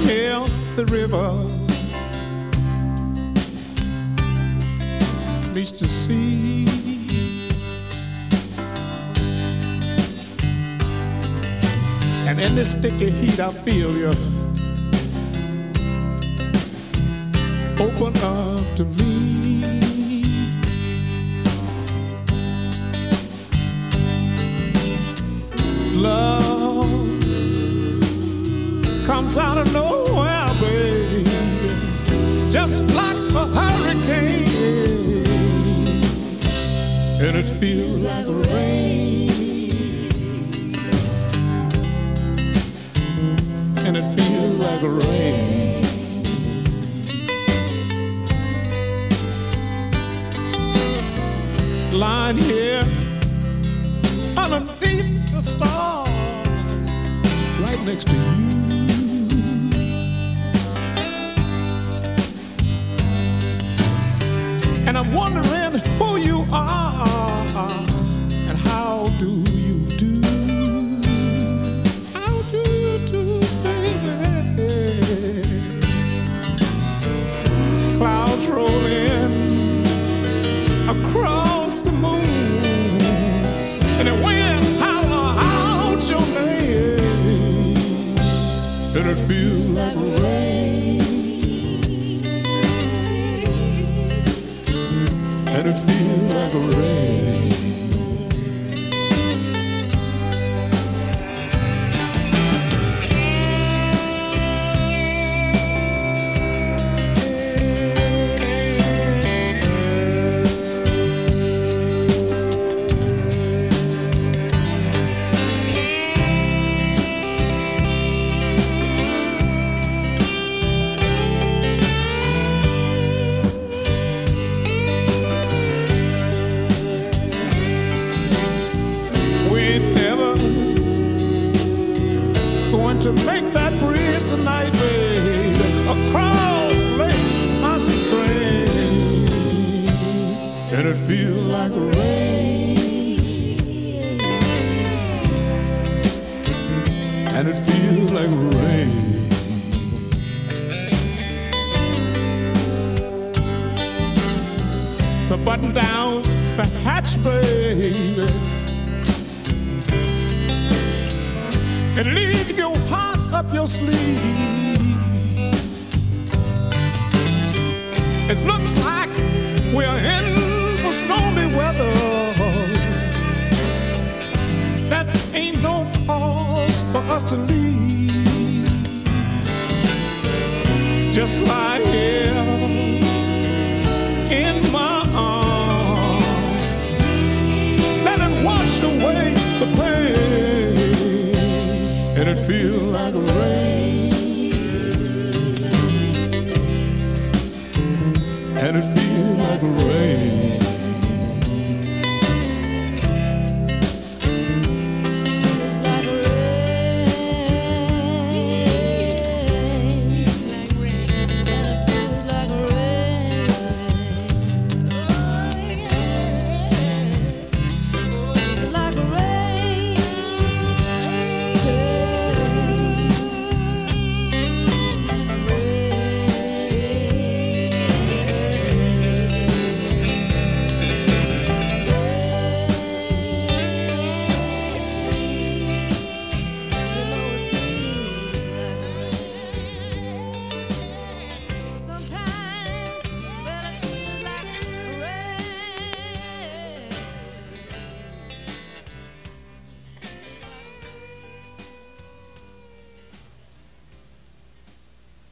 here the river meets the sea. And in this sticky heat I feel you open up to me. Love comes out of nowhere, baby, just like a hurricane, and it feels like rain, and it feels like rain. Lying here underneath the stars, right next to you. And I'm wondering who you are and how do you do? How do you do, baby? Clouds rolling across the moon, and the wind holler out your name, and it feels like rain, and it feels like rain. To make that bridge tonight, baby, across Lake Concentrate, and it feels like rain, and it feels like rain. So button down the hatch, baby, and leave your heart up your sleeve. It looks like we're in for stormy weather. That ain't no cause for us to leave. Just lie here in my arms, let it wash away the pain, and it feels like rain, and it feels like rain.